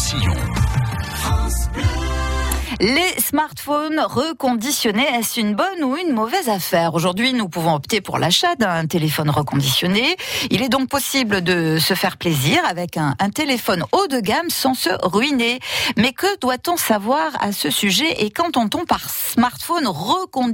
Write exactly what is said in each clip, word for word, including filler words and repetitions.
Roussillon. Les smartphones reconditionnés, est-ce une bonne ou une mauvaise affaire ? Aujourd'hui, nous pouvons opter pour l'achat d'un téléphone reconditionné. Il est donc possible de se faire plaisir avec un, un téléphone haut de gamme sans se ruiner. Mais que doit-on savoir à ce sujet et qu'entend-on par smartphone reconditionné ?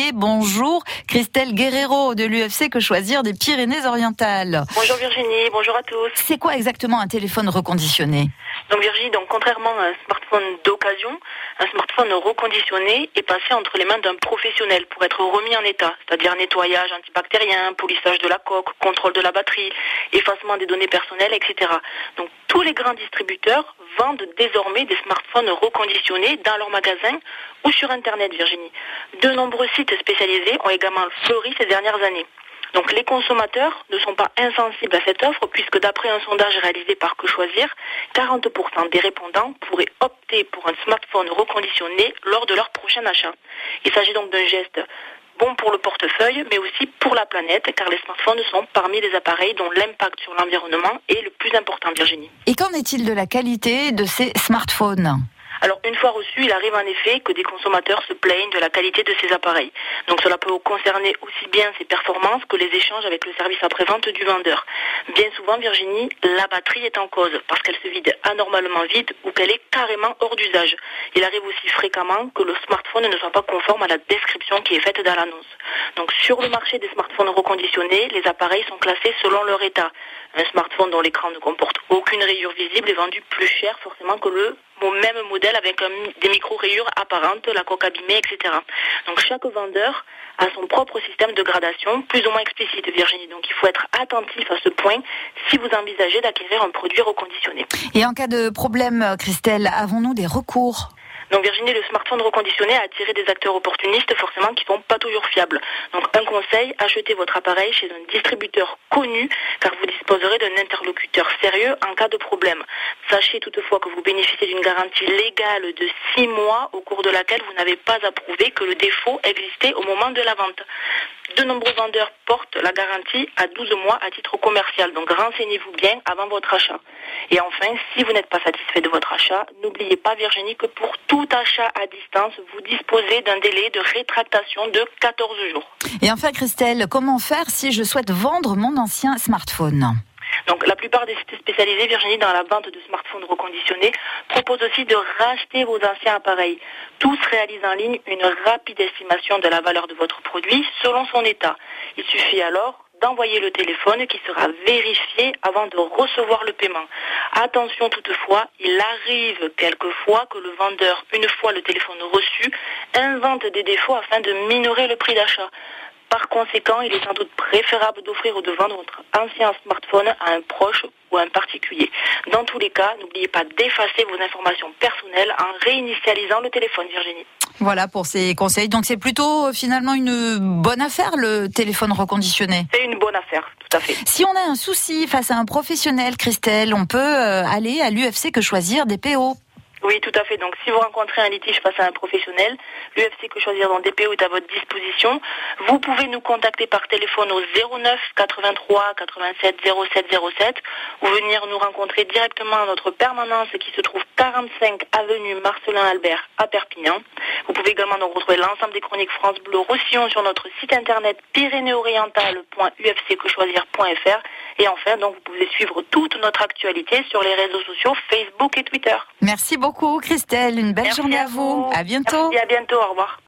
Bonjour Christelle Guerrero de l'U F C Que Choisir des Pyrénées-Orientales. Bonjour Virginie, bonjour à tous. C'est quoi exactement un téléphone reconditionné ? Donc Virginie, donc contrairement à un smartphone d'occasion, un smartphone reconditionné est passé entre les mains d'un professionnel pour être remis en état, c'est-à-dire nettoyage antibactérien, polissage de la coque, contrôle de la batterie, effacement des données personnelles, et cetera. Donc tous les grands distributeurs vendent désormais des smartphones reconditionnés dans leurs magasins ou sur Internet, Virginie. De nombreux sites spécialisés ont également fleuri ces dernières années. Donc les consommateurs ne sont pas insensibles à cette offre puisque d'après un sondage réalisé par Que Choisir, quarante pour cent des répondants pourraient opter pour un smartphone reconditionné lors de leur prochain achat. Il s'agit donc d'un geste bon pour le portefeuille mais aussi pour la planète car les smartphones sont parmi les appareils dont l'impact sur l'environnement est le plus important, Virginie. Et qu'en est-il de la qualité de ces smartphones ? Alors, une fois reçu, il arrive en effet que des consommateurs se plaignent de la qualité de ces appareils. Donc, cela peut concerner aussi bien ses performances que les échanges avec le service après-vente du vendeur. Bien souvent, Virginie, la batterie est en cause parce qu'elle se vide anormalement vite ou qu'elle est carrément hors d'usage. Il arrive aussi fréquemment que le smartphone ne soit pas conforme à la description qui est faite dans l'annonce. Donc, sur le marché des smartphones reconditionnés, les appareils sont classés selon leur état. Un smartphone dont l'écran ne comporte aucune rayure visible est vendu plus cher forcément que le même modèle avec un, des micro-rayures apparentes, la coque abîmée, et cetera. Donc chaque vendeur a son propre système de gradation, plus ou moins explicite, Virginie. Donc il faut être attentif à ce point si vous envisagez d'acquérir un produit reconditionné. Et en cas de problème, Christelle, avons-nous des recours ? Donc Virginie, le smartphone reconditionné a attiré des acteurs opportunistes forcément qui ne sont pas toujours fiables. Donc un conseil, achetez votre appareil chez un distributeur connu car vous disposerez d'un interlocuteur sérieux en cas de problème. Sachez toutefois que vous bénéficiez d'une garantie légale de six mois au cours de laquelle vous n'avez pas à prouver que le défaut existait au moment de la vente. De nombreux vendeurs portent la garantie à douze mois à titre commercial, donc renseignez-vous bien avant votre achat. Et enfin, si vous n'êtes pas satisfait de votre achat, n'oubliez pas Virginie que pour tout achat à distance, vous disposez d'un délai de rétractation de quatorze jours. Et enfin Christelle, comment faire si je souhaite vendre mon ancien smartphone ? Donc la plupart des sites spécialisés, Virginie, dans la vente de smartphones reconditionnés, proposent aussi de racheter vos anciens appareils. Tous réalisent en ligne une rapide estimation de la valeur de votre produit selon son état. Il suffit alors d'envoyer le téléphone qui sera vérifié avant de recevoir le paiement. Attention toutefois, il arrive quelquefois que le vendeur, une fois le téléphone reçu, invente des défauts afin de minorer le prix d'achat. Par conséquent, il est sans doute préférable d'offrir ou de vendre votre ancien smartphone à un proche ou à un particulier. Dans tous les cas, n'oubliez pas d'effacer vos informations personnelles en réinitialisant le téléphone, Virginie. Voilà pour ces conseils. Donc c'est plutôt finalement une bonne affaire, le téléphone reconditionné. C'est une bonne affaire, tout à fait. Si on a un souci face à un professionnel, Christelle, on peut aller à l'U F C Que Choisir des P O. Oui, tout à fait. Donc, si vous rencontrez un litige face à un professionnel, l'U F C Que Choisir dans D P O est à votre disposition. Vous pouvez nous contacter par téléphone au zéro neuf quatre-vingt-trois quatre-vingt-sept zéro sept zéro sept ou venir nous rencontrer directement à notre permanence qui se trouve quarante-cinq avenue Marcelin Albert à Perpignan. Vous pouvez également donc retrouver l'ensemble des chroniques France Bleu Roussillon sur notre site internet pyrénées orientales point u f c que choisir point f r et enfin donc vous pouvez suivre toute notre actualité sur les réseaux sociaux Facebook et Twitter. Merci beaucoup Christelle, une belle Merci journée à à vous. vous. À bientôt. Merci, à bientôt, au revoir.